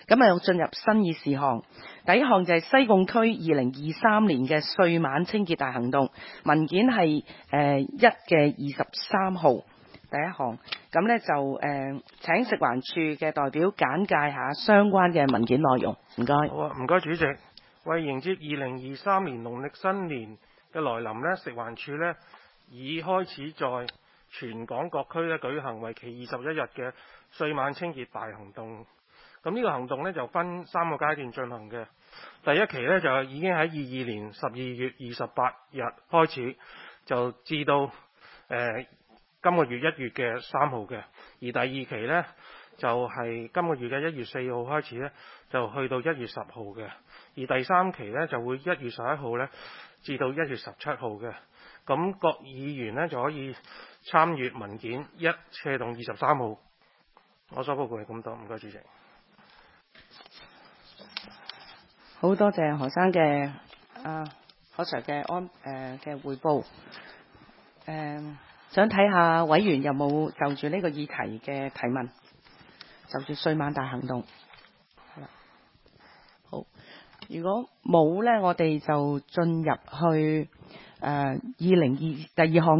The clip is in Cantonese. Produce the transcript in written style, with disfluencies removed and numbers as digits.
咁啊，進入新議事項。第一項就係西貢區2023年嘅歲晚清潔大行動，文件係1嘅23號。第一項，咁呢就請食環署嘅代表簡介下相關嘅文件內容。唔該。 好啊，唔該主席。為迎接2023年農曆新年嘅來臨呢，食環署呢已開始在全港各區呢舉行為期21日嘅歲晚清潔大行動。咁呢個行動呢就分3個階段進行嘅。第一期呢就已經喺22年12月28日開始，就至到今個月1月嘅3號嘅。而第二期呢就係今個月嘅1月4號開始呢，就去到1月10號嘅。而第三期呢就會1月11號呢至到1月17號嘅。咁各議員呢就可以參閱文件1/23號。我所報告係咁多，唔該主席。 好多謝何生嘅何 Sir 嘅嘅彙報。想睇下委員有冇就住呢個議題嘅提問，就住歲晚大行動。好，如果冇呢，我哋就進入去第二項。